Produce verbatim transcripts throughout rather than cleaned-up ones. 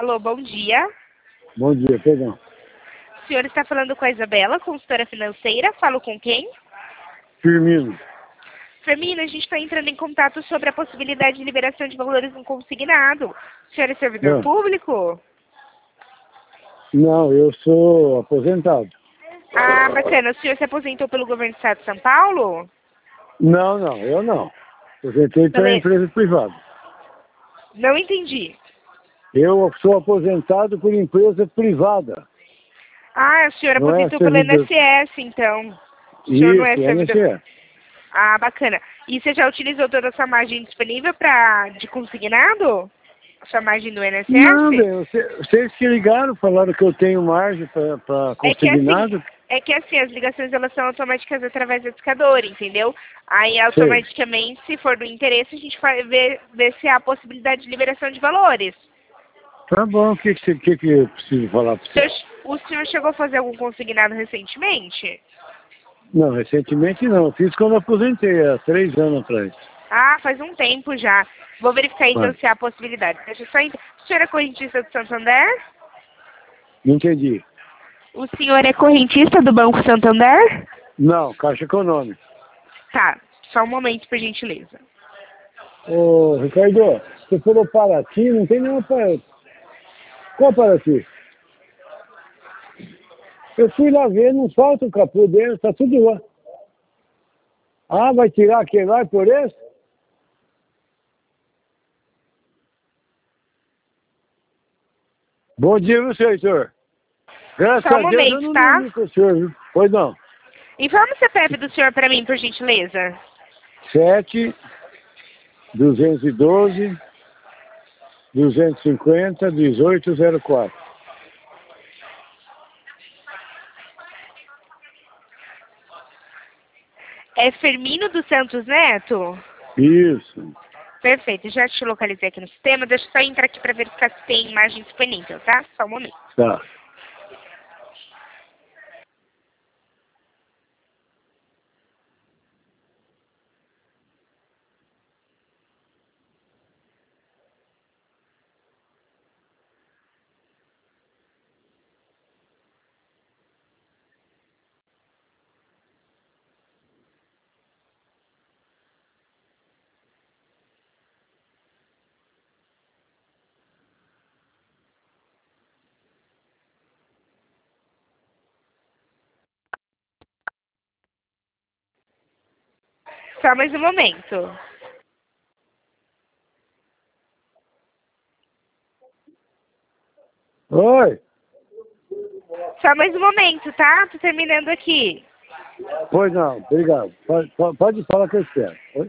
Alô, bom dia. Bom dia, perdão. O senhor está falando com a Isabela, consultora financeira. Falo com quem? Firmino. Firmino, a gente está entrando em contato sobre a possibilidade de liberação de valores no consignado. O senhor é servidor Não. público? Não, eu sou aposentado. Ah, bacana. O senhor se aposentou pelo governo do estado de São Paulo? Não, não, eu não. Aposentei pela Beleza. empresa privada. Não entendi. Eu sou aposentado por empresa privada. Ah, o senhor Não é aposentou pelo servidor. I N S S, então. O senhor não é Isso, servidor. I N S S. Ah, bacana. E você já utilizou toda a sua margem disponível pra, de consignado? A sua margem do I N S S? Não, bem, você- vocês que ligaram, falaram que eu tenho margem para É que assim, consignado. é que assim, as ligações elas são automáticas através do discador, entendeu? Aí automaticamente, se for do interesse, a gente vai ver, ver se há a possibilidade de liberação de valores. Tá bom, o que, que, você- que, que eu preciso falar para O você? senhor, o senhor chegou a fazer algum consignado recentemente? Não, recentemente não. Eu fiz quando eu aposentei, há três anos atrás. Ah, faz um tempo já. Vou verificar então Ah, se há a possibilidade. Deixa eu só ent- O senhor é correntista do Santander? não entendi. O senhor é correntista do Banco Santander? Não, Caixa Econômica. Tá, só um momento, por gentileza. Ô, Ricardo, você falou Paraty, não tem nenhuma Paraty. Qual Paraty? Eu fui lá ver, não falta o capô dele, tá tudo lá. Ah, vai tirar aquele lá por esse? Bom dia, meu senhor Heitor. Graças Só um a Deus eu momento, não tá? dormi com o senhor, viu? Pois não. Informa o C P F do senhor para mim, por gentileza. sete, duzentos e doze, duzentos e cinquenta, dezoito zero quatro. É Firmino dos Santos Neto? Isso. Perfeito, já te localizei aqui no sistema. Deixa eu só entrar aqui para verificar se tem imagem disponível, tá? Só um momento. Tá. Só mais um momento. Oi. Só mais um momento, tá? Tô terminando aqui. Pois não, obrigado. Pode, pode, pode falar que eu espero. Oi?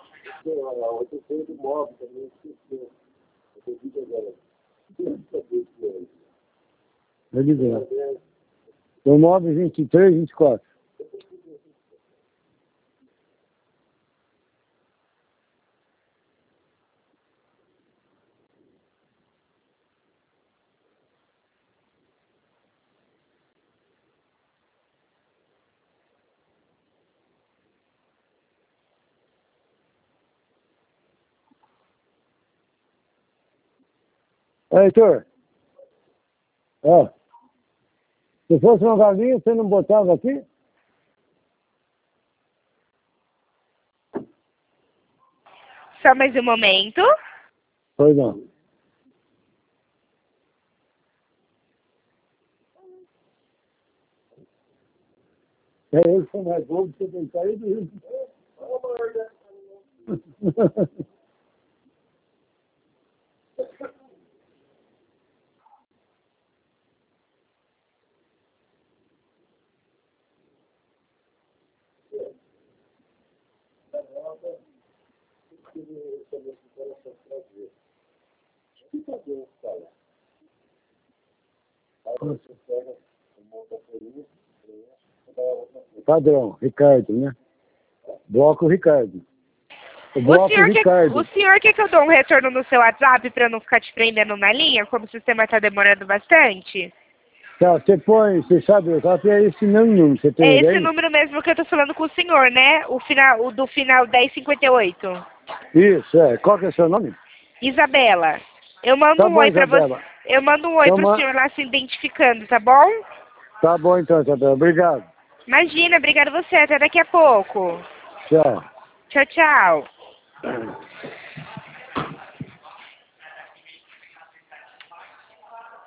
Eu digo. São nove, vinte e três, vinte e quatro. Ô, Heitor. Ó. Se fosse uma galinha, você não botava aqui? Só mais um momento. Pois não. É eu que sou mais bobo, você tem que sair do Rio. Padrão, Ricardo, né? Bloco Ricardo. O O bloco senhor, quer, Ricardo. o senhor quer que eu dou um retorno no seu WhatsApp para não ficar te prendendo na linha, como o sistema está demorando bastante? Tá, você põe, você sabe, o zap é esse nenhum, você tem É ele esse aí? número mesmo que eu tô falando com o senhor, né? O, final, o do final dez cinquenta e oito. Isso, é. Qual que é o seu nome? Isabela, eu mando Tá um bom, oi pra você. Isabela. Eu mando um oi Então, pro ma- senhor lá se identificando, tá bom? Tá bom então, Isabela. Obrigado. Imagina, obrigado você. Até daqui a pouco. Tchau. Tchau, tchau.